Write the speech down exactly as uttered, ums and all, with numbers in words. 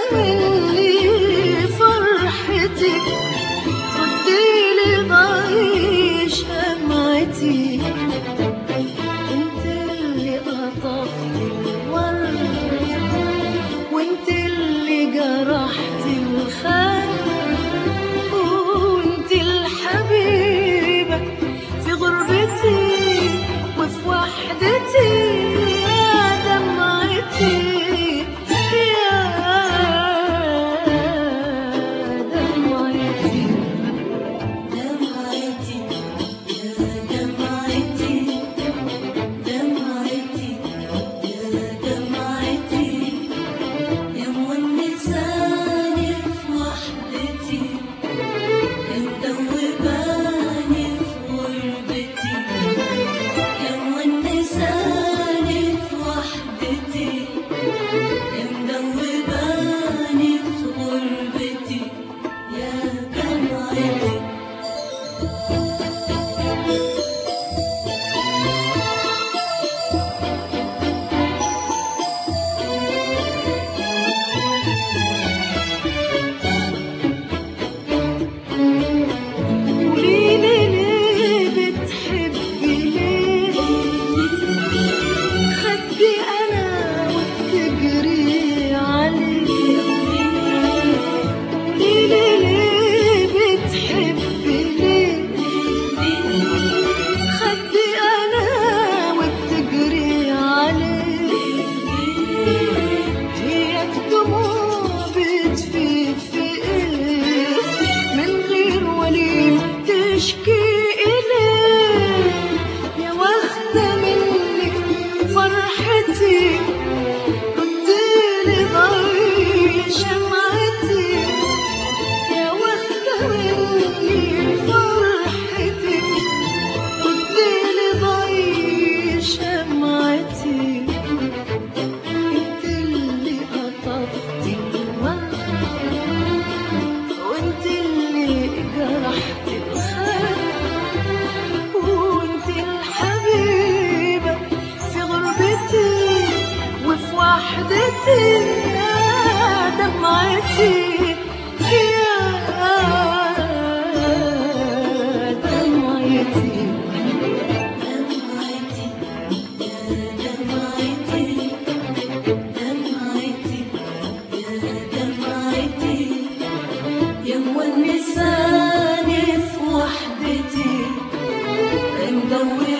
مني فرحتي، رديلي ضي شمعتي. انت اللي قطفت الورد، وانت اللي جرحت الخد، وانت الحبيبة في غربتي وفي وحدتي يا دمعتي يا دمعتي. دمعتي يا دمعتي، دمعتي يا دمعتي، يا مونساني في وحدتي، يا مدوباني في غربتي، يا مونساني في وحدتي، يا مدوباني في غربتي يا دمعتي. قوليلي ليه بتحبي ليه خدي أنا وبتجري عليه. قوليلي ليه بتحبي ليه خدي أنا وبتجري عليه. هي الدموع بتفيد في إيه من غير ولي تشكي إليه. يا واخدة منك فرحتي، رديلي ضي شمعتي. يا واخدة مني فرحتي، رديلي ضي شمعتي. انت اللي قطفت الورد، وانت اللي جرحت الخد، وانت الحبيبة في غربتي وفي وحدتي يا دمعتي يا دمعتي. دمعتي يا دمعتي، دمعتي يا دمعتي، يا مونساني في وحدتي، يا مدوباني